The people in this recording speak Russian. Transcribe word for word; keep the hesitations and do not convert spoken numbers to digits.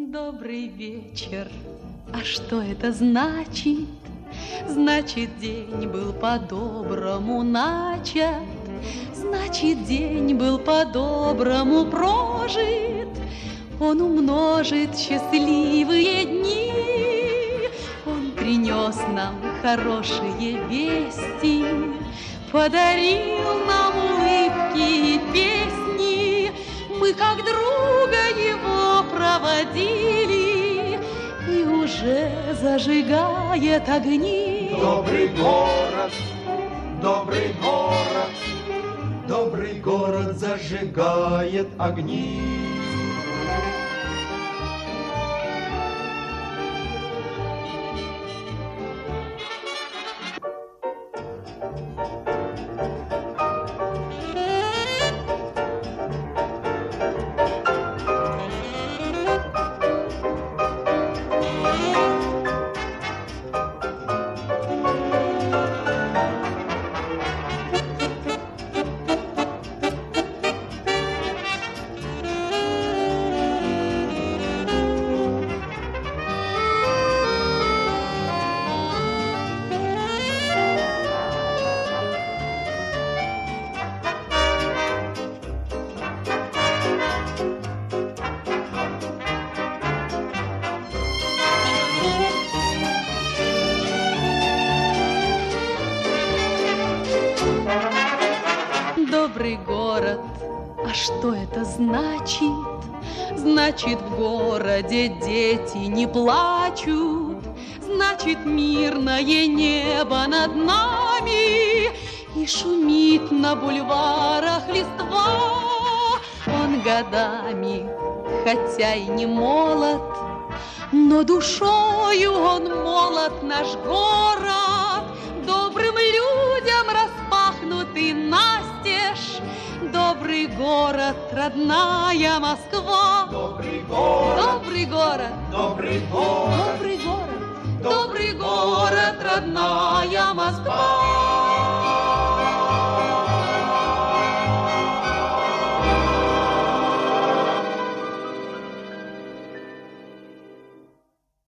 Добрый вечер. А что это значит? Значит, день был по-доброму начат, значит, день был по-доброму прожит. Он умножит счастливые дни, он принес нам хорошие вести, подарил нам улыбки и песни. Мы как друга его проводили, и уже зажигает огни. Добрый город, добрый город, добрый город зажигает огни. Добрый город, а что это значит? Значит, в городе дети не плачут, значит, мирное небо над нами, и шумит на бульварах листва. Он годами, хотя и не молод, но душою он молод, наш город. Добрым людям распахнутый настежь, добрый город, родная Москва. Добрый город, добрый город, добрый город, добрый город, добрый город, родная Москва.